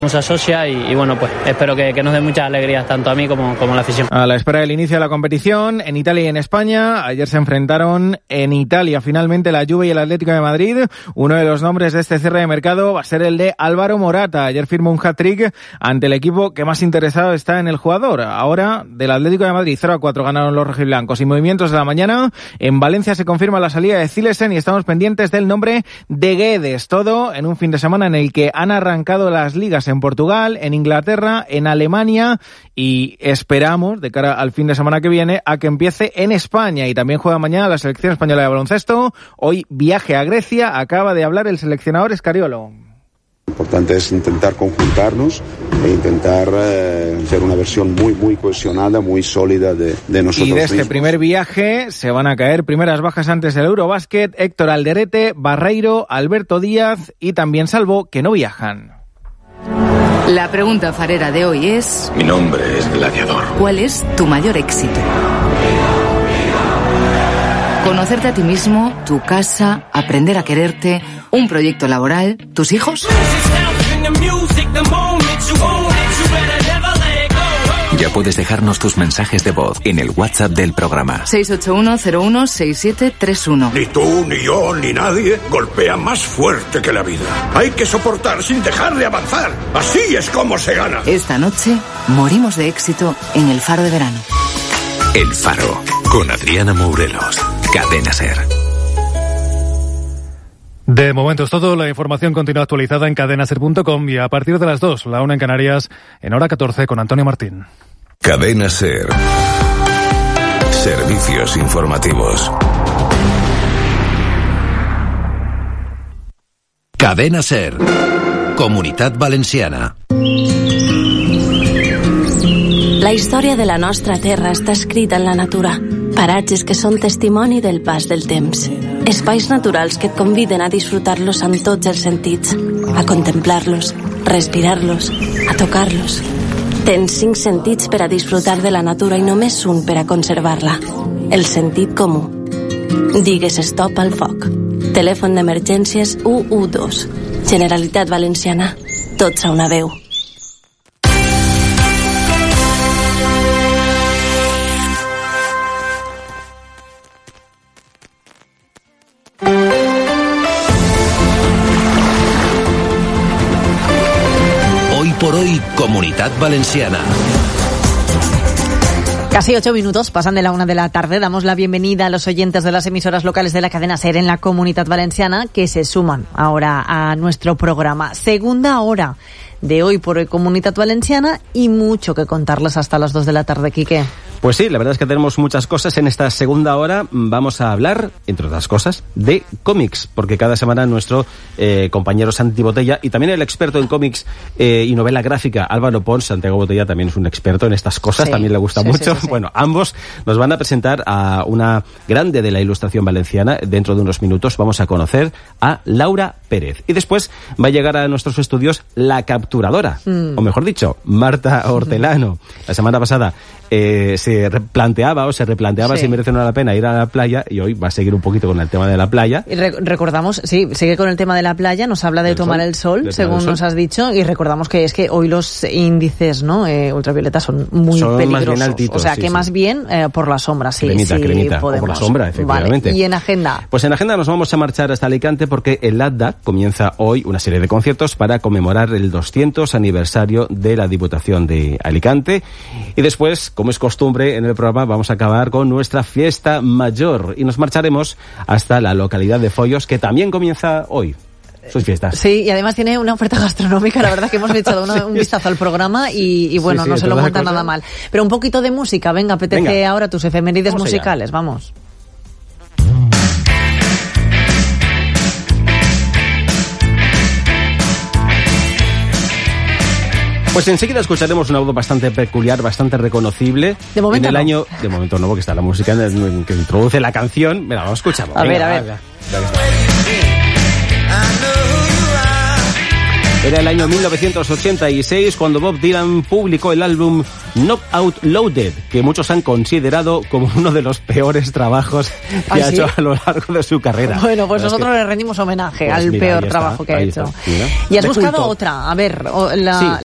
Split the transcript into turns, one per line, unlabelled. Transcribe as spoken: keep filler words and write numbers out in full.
Nos asocia y, y bueno, pues espero que, que nos dé muchas alegrías tanto a mí como, como a la afición.
A la espera del inicio de la competición, en Italia y en España, ayer se enfrentaron en Italia finalmente la Juve y el Atlético de Madrid. Uno de los nombres de este cierre de mercado va a ser el de Álvaro Morata. Ayer firmó un hat-trick ante el equipo que más interesado está en el jugador. Ahora, del Atlético de Madrid, cero a cuatro ganaron los rojiblancos. Y movimientos de la mañana, en Valencia se confirma la salida de Zilesen y estamos pendientes del nombre de Guedes. Todo en un fin de semana en el que han arrancado las ligas en Portugal, en Inglaterra, en Alemania y esperamos, de cara al fin de semana que viene, a que empiece en España. Y también juega mañana la selección española de baloncesto. Hoy viaje a Grecia, acaba de hablar el seleccionador Escariolo.
Lo importante es intentar conjuntarnos e intentar eh, hacer una versión muy muy cohesionada, muy sólida de, de nosotros
Y de este
mismos.
primer viaje se van a caer primeras bajas antes del Eurobásquet. Héctor Alderete, Barreiro, Alberto Díaz y también Salvo, que no viajan.
La pregunta farera de hoy es...
Mi nombre es Gladiador.
¿Cuál es tu mayor éxito? Conocerte a ti mismo, tu casa, aprender a quererte, un proyecto laboral, tus hijos.
Ya puedes dejarnos tus mensajes de voz en el WhatsApp del programa.
seis ocho uno cero uno seis siete tres uno.
Ni tú, ni yo, ni nadie golpea más fuerte que la vida. Hay que soportar sin dejar de avanzar. Así es como se gana.
Esta noche morimos de éxito en El Faro de Verano.
El Faro, con Adriana Mourelos. Cadena SER.
De momento es todo. La información continúa actualizada en cadena ser punto com y a partir de las dos, la una en Canarias, en hora catorce con Antonio Martín.
Cadena SER. Servicios informativos. Cadena SER. Comunitat Valenciana.
La història de la nostra terra està escrita en la natura. Paratges que són testimoni del pas del temps. Espais naturals que et conviden a disfrutar-los amb tots els sentits, a contemplar-los, respirar-los, a tocar-los. Tens cinc sentits per a disfrutar de la natura i només un per a conservar-la. El sentit comú. Digues stop al foc. Telèfon d'emergències u u dos. Generalitat Valenciana. Tots a una veu.
Por hoy, Comunitat Valenciana.
Casi ocho minutos pasan de la una de la tarde. Damos la bienvenida a los oyentes de las emisoras locales de la cadena SER en la Comunitat Valenciana que se suman ahora a nuestro programa. Segunda hora de Hoy por Hoy Comunitat Valenciana y mucho que contarles hasta las dos de la tarde, Quique.
Pues sí, la verdad es que tenemos muchas cosas. En esta segunda hora vamos a hablar, entre otras cosas, de cómics, porque cada semana nuestro eh, compañero Santi Botella y también el experto en cómics eh, y novela gráfica Álvaro Pons, Santiago Botella también es un experto en estas cosas, sí, también le gusta sí, mucho. Sí, sí, sí. Bueno, ambos nos van a presentar a una grande de la ilustración valenciana. Dentro de unos minutos vamos a conocer a Laura Pérez. Y después va a llegar a nuestros estudios la capturadora, mm. o mejor dicho, Marta Hortelano. La semana pasada eh, se replanteaba o se replanteaba sí. si merece o no la pena ir a la playa y hoy va a seguir un poquito con el tema de la playa.
Y re- recordamos, sí, sigue con el tema de la playa, nos habla de el tomar sol, el sol, según el sol. Nos has dicho, y recordamos que es que hoy los índices no eh, ultravioleta son muy son peligrosos. Más bien altitos, o sea, sí, que sí. más bien eh, por la sombra, sí,
cremita,
sí
cremita,
podemos.
O por la sombra, efectivamente.
Vale. ¿Y en agenda?
Pues en agenda nos vamos a marchar hasta Alicante porque el A D D A comienza hoy una serie de conciertos para conmemorar el doscientos aniversario de la Diputación de Alicante. Y después, como es costumbre en el programa, vamos a acabar con nuestra fiesta mayor y nos marcharemos hasta la localidad de Follos, que también comienza hoy sus fiestas.
Sí, y además tiene una oferta gastronómica, la verdad que hemos echado una, un vistazo al programa y, y bueno, sí, sí, no se lo monta nada mal. Pero un poquito de música, venga, apetece venga. Ahora tus efemérides vamos musicales, allá. Vamos.
Pues enseguida escucharemos una voz bastante peculiar, bastante reconocible.
De momento
en el
no.
año, de momento no, porque está la música que introduce la canción. Mira, vamos a escucharlo.
A
venga,
ver, a ver.
Venga, venga. Era el año mil novecientos ochenta y seis cuando Bob Dylan publicó el álbum Knockout Loaded, que muchos han considerado como uno de los peores trabajos que
¿Ah,
ha
sí?
hecho a lo largo de su carrera.
Bueno, pues
Pero
nosotros
es que...
le rendimos homenaje
Pues
al
mira,
peor
ahí
trabajo
está,
que ha
ahí
hecho.
está, mira.
Y has
De
buscado
culto.
otra, a ver, o- la,
Sí.